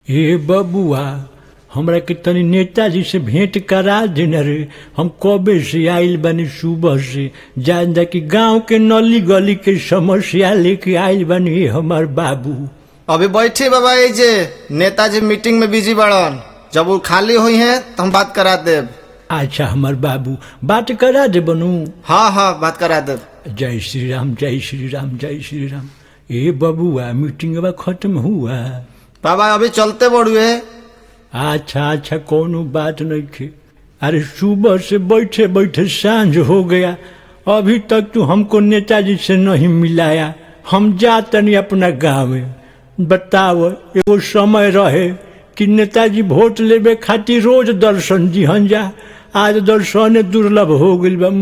ए बबुआ, हमरा के तनी नेताजी से भेंट करा देना रे। हम कबे से आइल बानी, सुबह से जान जा कि गांव के नली गली के समस्या लेके आइल बानी। हमार बाबू अभी बैठी बाबा, ये जे नेताजी मीटिंग में बिजी बड़न, जब वो खाली हुई हैं तो हम बात करा देब। अच्छा हमार बाबू, बात करा दे बनू। हाँ हाँ बात करा देब। जय श्री राम, जय श्री राम, जय श्री राम। ए बबुआ, मीटिंग खत्म हुआ? बाबा अभी चलते बड़ुए। अच्छा अच्छा, कोनो बात नहीं थे। अरे सुबह से बैठे बैठे सांझ हो गया, अभी तक तू हमको नेताजी से नहीं मिलाया। हम जातनी अपना गाँव में। बताओ, एगो समय रहे कि नेताजी वोट लेवे खातिर रोज दर्शन दिहन जा, आज दर्शन दुर्लभ हो गइल बा।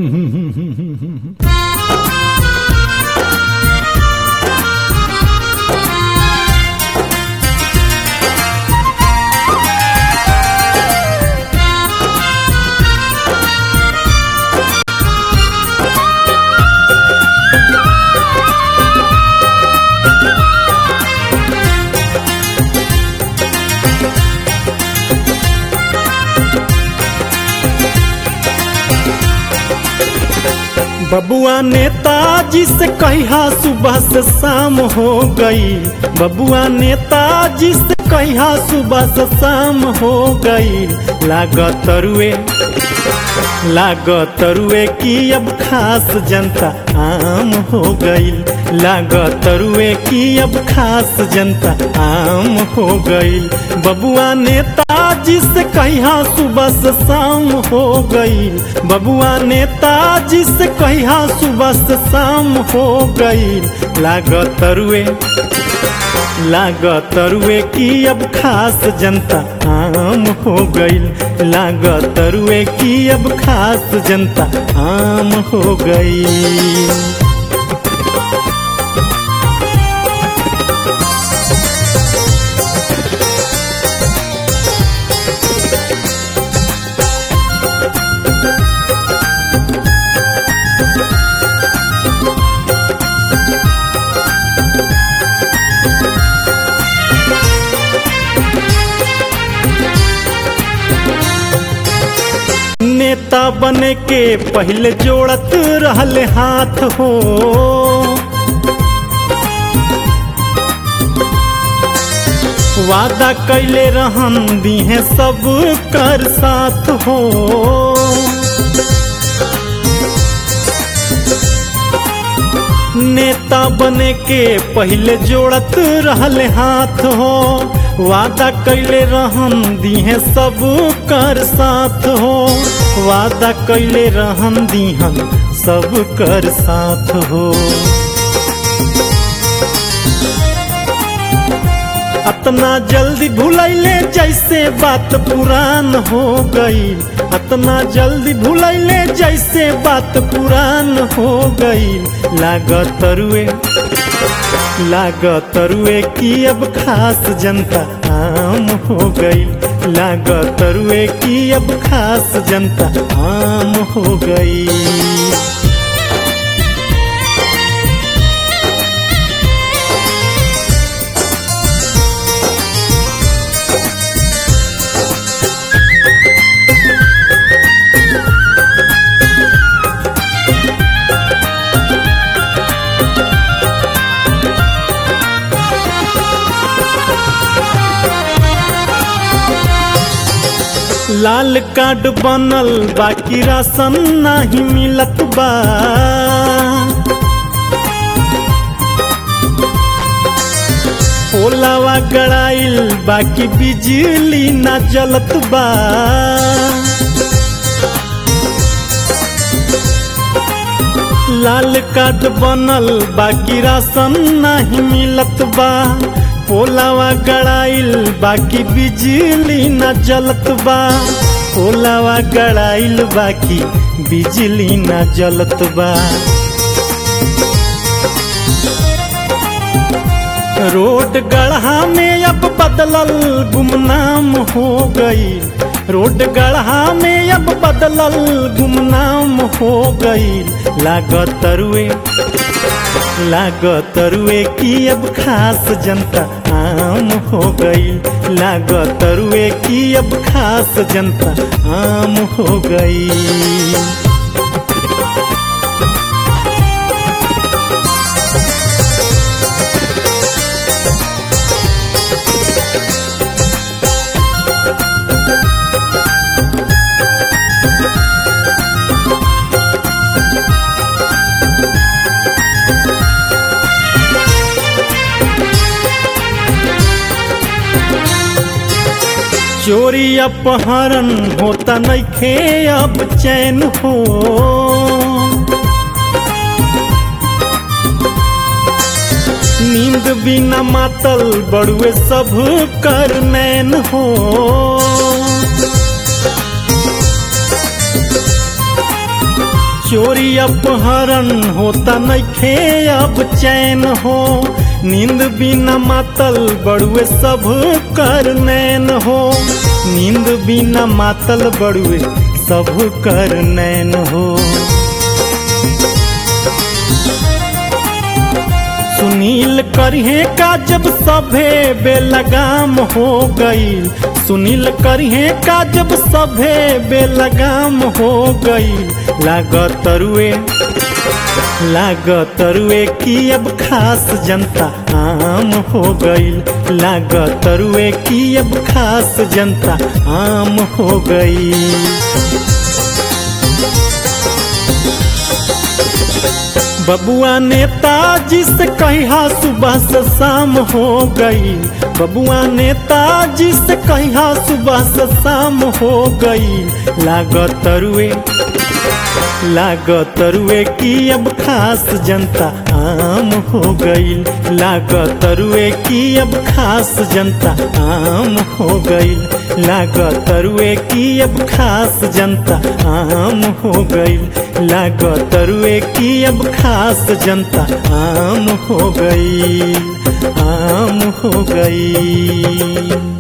बबुआ नेताजी से कहिया सुबह से शाम हो गई। बबुआ नेताजी से कहिया सुबह से शाम हो गई। लागत रुए की अब खास जनता आम हो गई। लागत रुए की अब खास जनता आम हो गई। बबुआ नेताजी से कहिया सुबह से शाम हो गई। बबुआ नेताजी से कहिया सुबह से शाम हो गई। लागत रुए की अब खास जनता आम हो गई। लागत रुए की अब खास जनता आम हो गई। नेता बने के पहले जोड़त रहले हाथ हो। वादा कैले रहन दिहे सब कर साथ हो। नेता बने के पहले जोड़त रहले हाथ हो। वादा कैले रहन दिहे सब कर साथ हो। वादा कैले रहन दिहन सब कर साथ हो। अतना जल्दी भुलैले जैसे बात पुरान हो गई। अतना जल्दी भुलैले जैसे बात पुरान हो गई। लागत रुए की अब खास जनता आम हो गई। लागत रुए की अब खास जनता आम हो गई। लाल कार्ड बनल बाकी राशन नहीं मिलत बा। पोलावा गड़ाइल बाकी बिजली ना जलत बा। लाल कार्ड बनल बाकी राशन नहीं मिलत बा। पोलावा गड़ाइल बाकी बिजली न जलत बा। पोलावा गड़ाइल बाकी बिजली न जलत बा। रोड गढ़ा में अब बदलल गुमनाम हो गई। रोड गढ़ा में अब बदलल गुमनाम हो गई। लागत रुए की अब खास जनता आम हो गई। लागत रुए की अब खास जनता आम हो गई। चोरी अपहरण होता नइखे अब चैन हो। नींद बिना मातल बड़ुए सब कर नैन हो। चोरी अपहरण होता नइखे अब चैन हो। नींद बिना मातल बड़ुए सब कर नैन हो। नींद बिना मातल बड़ुए सब कर नैन हो। सुनील करिहे का जब सभे बेलगाम हो गईल। सुनील करिहे का जब सभे बेलगाम हो गईल। लागत रुए की अब खास जनता आम हो गईल। लागत रुए की अब खास जनता आम हो गई। बबुआ नेताजी से कहिया सुबह से शाम हो गई। बबुआ नेताजी से कहिया सुबह से शाम हो गई। लागत रुए की अब खास जनता आम हो गई। लागत रुए की अब खास जनता आम हो गई। लागत रुए की अब खास जनता आम हो गई। लागत रुए की अब खास जनता आम हो गई। आम हो गई।